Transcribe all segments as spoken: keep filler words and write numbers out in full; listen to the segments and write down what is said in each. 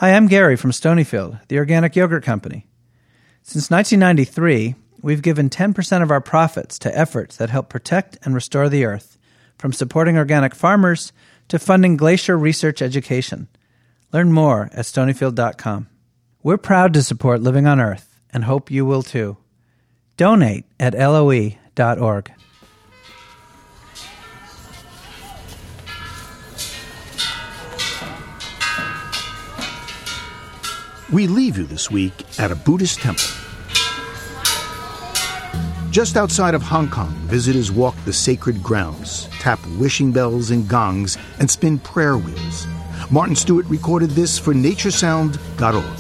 Hi, I'm Gary from Stonyfield, the organic yogurt company. Since nineteen ninety-three, we've given ten percent of our profits to efforts that help protect and restore the earth, from supporting organic farmers to funding glacier research education. Learn more at stonyfield dot com. We're proud to support Living on Earth and hope you will too. Donate at L O E dot org. We leave you this week at a Buddhist temple. Just outside of Hong Kong, visitors walk the sacred grounds, tap wishing bells and gongs, and spin prayer wheels. Martin Stewart recorded this for nature sound dot org.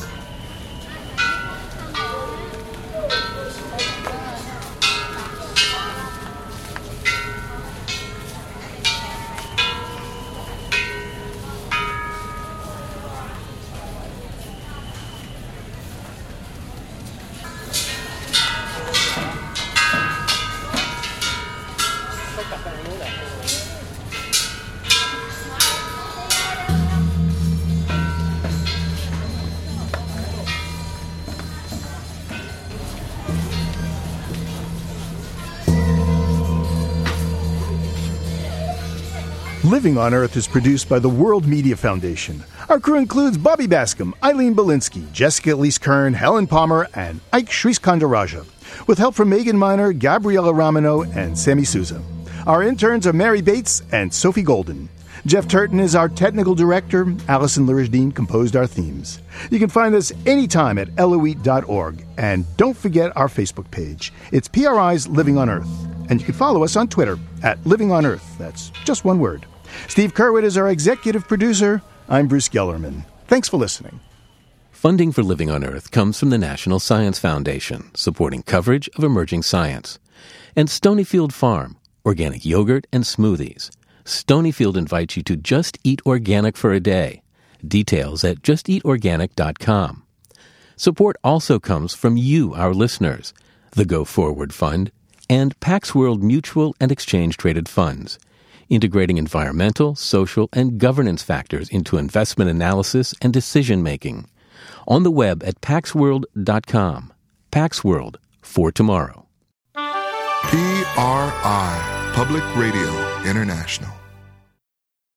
Living on Earth is produced by the World Media Foundation. Our crew includes Bobby Bascom, Eileen Belinsky, Jessica Elise Kern, Helen Palmer, and Ike Sriskandarajah, with help from Megan Miner, Gabriella Romano, and Sammy Souza. Our interns are Mary Bates and Sophie Golden. Jeff Turton is our technical director. Allison Lirishdeen composed our themes. You can find us anytime at L O E dot org. And don't forget our Facebook page. It's P R I's Living on Earth. And you can follow us on Twitter at Living on Earth. That's just one word. Steve Curwood is our executive producer. I'm Bruce Gellerman. Thanks for listening. Funding for Living on Earth comes from the National Science Foundation, supporting coverage of emerging science. And Stonyfield Farm, organic yogurt and smoothies. Stonyfield invites you to just eat organic for a day. Details at just eat organic dot com. Support also comes from you, our listeners, the Go Forward Fund, and Pax World Mutual and Exchange Traded Funds, integrating environmental, social, and governance factors into investment analysis and decision-making. On the web at pax world dot com. Pax World, for tomorrow. P R I, Public Radio International.